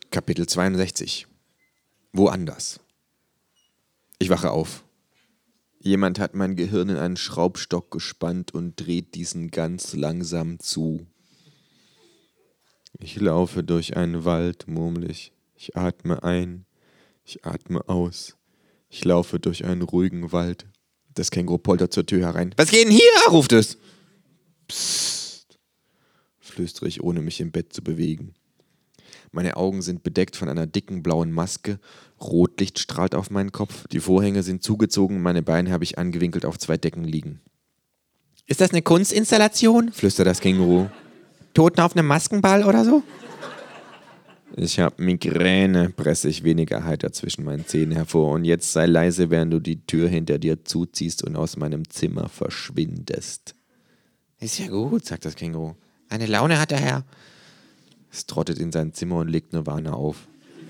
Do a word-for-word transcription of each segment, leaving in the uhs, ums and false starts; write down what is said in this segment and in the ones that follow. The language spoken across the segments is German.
Kapitel zweiundsechzig. Woanders. Ich wache auf. Jemand hat mein Gehirn in einen Schraubstock gespannt und dreht diesen ganz langsam zu. Ich laufe durch einen Wald, murmel ich. Ich atme ein, ich atme aus. Ich laufe durch einen ruhigen Wald. Das Känguru poltert zur Tür herein. Was geht denn hier? Ruft es. Psst, flüstere ich, ohne mich im Bett zu bewegen. Meine Augen sind bedeckt von einer dicken blauen Maske. Rotlicht strahlt auf meinen Kopf. Die Vorhänge sind zugezogen. Meine Beine habe ich angewinkelt auf zwei Decken liegen. Ist das eine Kunstinstallation? Flüstert das Känguru. Toten auf einem Maskenball oder so? Ich habe Migräne, presse ich weniger heiter zwischen meinen Zähnen hervor. Und jetzt sei leise, während du die Tür hinter dir zuziehst und aus meinem Zimmer verschwindest. Ist ja gut, sagt das Känguru. Eine Laune hat der Herr. Es trottet in sein Zimmer und legt Nirvana auf.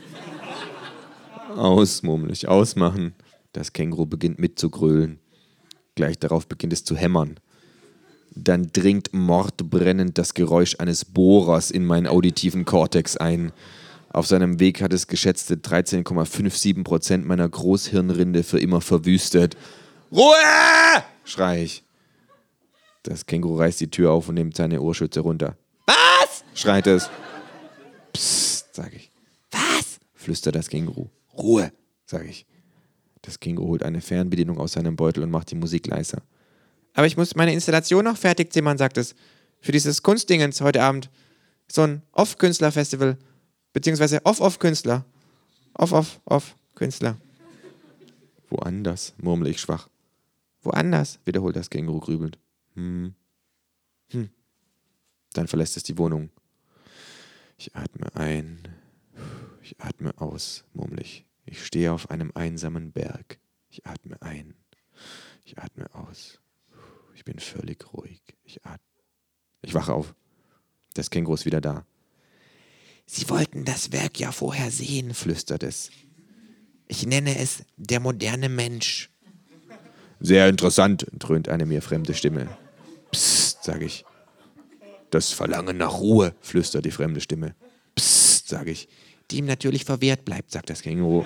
Aus, murmel ich, ausmachen. Das Känguru beginnt mitzugrölen. Gleich darauf beginnt es zu hämmern. Dann dringt mordbrennend das Geräusch eines Bohrers in meinen auditiven Kortex ein. Auf seinem Weg hat es geschätzte dreizehn Komma siebenundfünfzig Prozent meiner Großhirnrinde für immer verwüstet. Ruhe! Schrei ich. Das Känguru reißt die Tür auf und nimmt seine Ohrschütze runter. Was? Schreit es. Psst, sag ich. Was? Flüstert das Känguru. Ruhe, sag ich. Das Känguru holt eine Fernbedienung aus seinem Beutel und macht die Musik leiser. Aber ich muss meine Installation noch fertig zimmern, sagt es. Für dieses Kunstdingens heute Abend. So ein Off-Künstler-Festival. Beziehungsweise Off-Off-Künstler. Off-Off-Off-Künstler. Woanders, murmel ich schwach. Woanders, wiederholt das Känguru grübelnd. Hm. Hm. Dann verlässt es die Wohnung. Ich atme ein, ich atme aus, murmel ich. Ich stehe auf einem einsamen Berg. Ich atme ein, ich atme aus. Ich bin völlig ruhig. Ich atme. Ich wache auf. Das Känguru ist wieder da. Sie wollten das Werk ja vorher sehen, flüstert es. Ich nenne es der moderne Mensch. Sehr interessant, dröhnt eine mir fremde Stimme. Psst, sage ich. Das Verlangen nach Ruhe, flüstert die fremde Stimme. Psst, sage ich. Die ihm natürlich verwehrt bleibt, sagt das Känguru.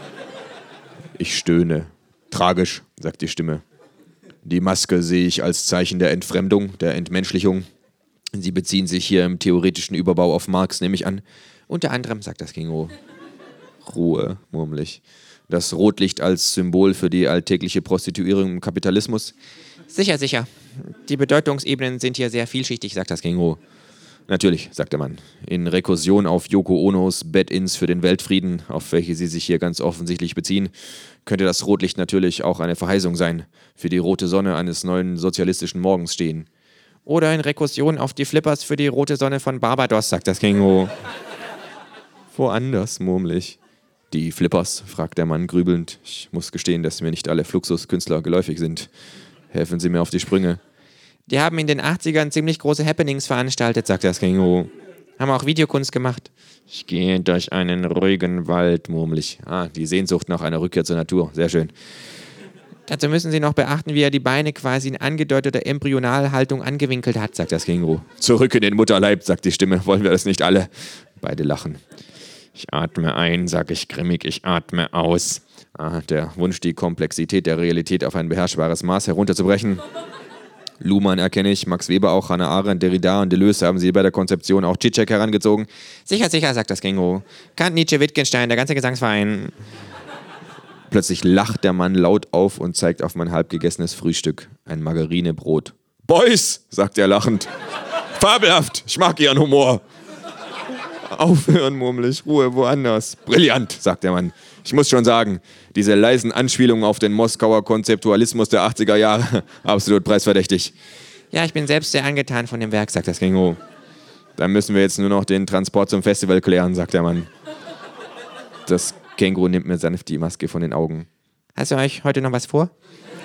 Ich stöhne. Tragisch, sagt die Stimme. Die Maske sehe ich als Zeichen der Entfremdung, der Entmenschlichung. Sie beziehen sich hier im theoretischen Überbau auf Marx, nehme ich an. Unter anderem, sagt das Känguru. Ruhe, murmel ich. Das Rotlicht als Symbol für die alltägliche Prostituierung im Kapitalismus. Sicher, sicher. Die Bedeutungsebenen sind hier sehr vielschichtig, sagt das Känguru. Natürlich, sagt der Mann. In Rekursion auf Yoko Onos Bed-Ins für den Weltfrieden, auf welche sie sich hier ganz offensichtlich beziehen, könnte das Rotlicht natürlich auch eine Verheißung sein, für die rote Sonne eines neuen sozialistischen Morgens stehen. Oder in Rekursion auf die Flippers für die rote Sonne von Barbados, sagt das Känguru. Woanders, murmel ich. Die Flippers, fragt der Mann grübelnd. Ich muss gestehen, dass mir nicht alle Fluxuskünstler geläufig sind. Helfen Sie mir auf die Sprünge. Die haben in den achtzigern ziemlich große Happenings veranstaltet, sagt das Känguru. Haben auch Videokunst gemacht. Ich gehe durch einen ruhigen Wald, murmel ich. Ah, die Sehnsucht nach einer Rückkehr zur Natur. Sehr schön. Dazu müssen Sie noch beachten, wie er die Beine quasi in angedeuteter Embryonalhaltung angewinkelt hat, sagt das Känguru. Zurück in den Mutterleib, sagt die Stimme. Wollen wir das nicht alle? Beide lachen. Ich atme ein, sag ich grimmig, ich atme aus. Ah, der Wunsch, die Komplexität der Realität auf ein beherrschbares Maß herunterzubrechen. Luhmann erkenne ich, Max Weber auch, Hannah Arendt, Derrida und Deleuze haben sie bei der Konzeption auch Zizek herangezogen. Sicher, sicher, sagt das Känguru. Kant, Nietzsche, Wittgenstein, der ganze Gesangsverein. Plötzlich lacht der Mann laut auf und zeigt auf mein halbgegessenes Frühstück, ein Margarinebrot. Boys, sagt er lachend. Fabelhaft, ich mag Ihren Humor. Aufhören, murmel ich, Ruhe, woanders. Brillant, sagt der Mann. Ich muss schon sagen, diese leisen Anspielungen auf den Moskauer Konzeptualismus der achtziger Jahre, absolut preisverdächtig. Ja, ich bin selbst sehr angetan von dem Werk, sagt das Känguru. Dann müssen wir jetzt nur noch den Transport zum Festival klären, sagt der Mann. Das Känguru nimmt mir sanft die Maske von den Augen. Hast du euch heute noch was vor?